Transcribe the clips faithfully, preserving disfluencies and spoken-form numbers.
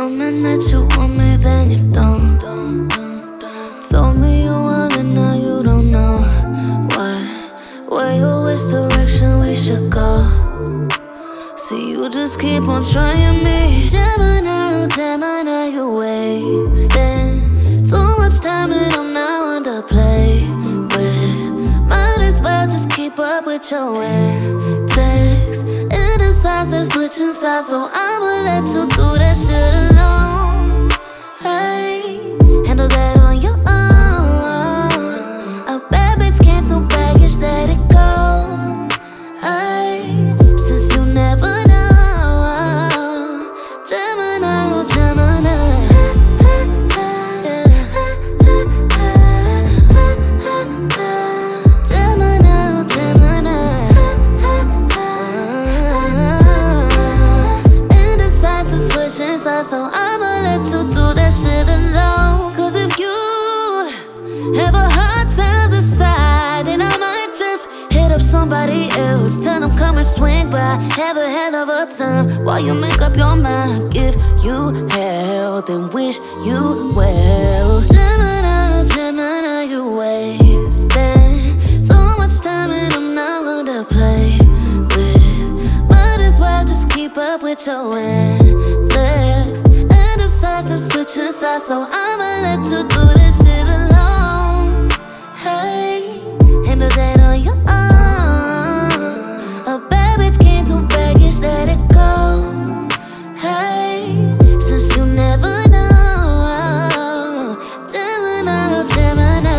woman that you want me, then you don't. Told me you want it, now you don't know what. Where you which direction we should go. See, you just keep on trying me. Gemini, Gemini, you wasting too much time and I'm now underplay with. Might as well just keep up with your antics. Indecisive, switching sides, so I'ma let you do that shit alone. Hey, handle that on your own. A bad bitch can't do baggage, let it go. Hey, since you never know, Gemini, oh Gemini. So I'ma let you do that shit alone. Cause if you have a hard time deciding, I might just hit up somebody else. Tell them come and swing by, have a hell of a time while you make up your mind. Give you hell, then wish you well. Gemini, Gemini, you wasting so much time and I'm not gonna play with. Might as well just keep up with your antics. Indecisive, switching sides, so I'ma let you do this shit alone. Hey, handle that on your own. A bad bitch can't do baggage, let it go. Hey, since you never know, Gemini, oh Gemini.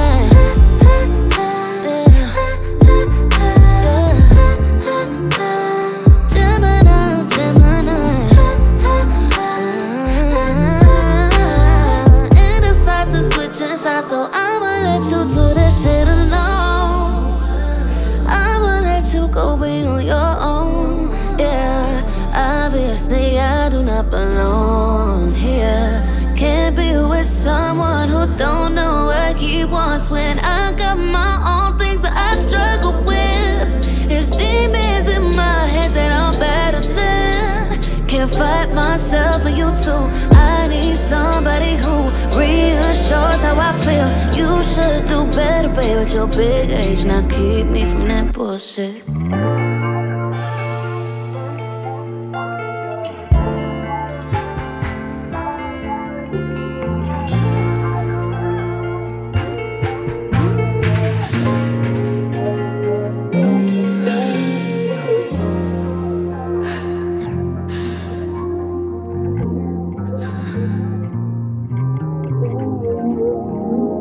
So I'ma let you do this shit alone. I'ma let you go be on your own. Yeah, obviously I do not belong here. Can't be with someone who don't know what he wants when I got my own things that I struggle with. There's demons in my head that I'm better than. Can't fight myself and you too. I need somebody who reassures how I feel. You should do better, babe, at your big age. Now keep me from that bullshit.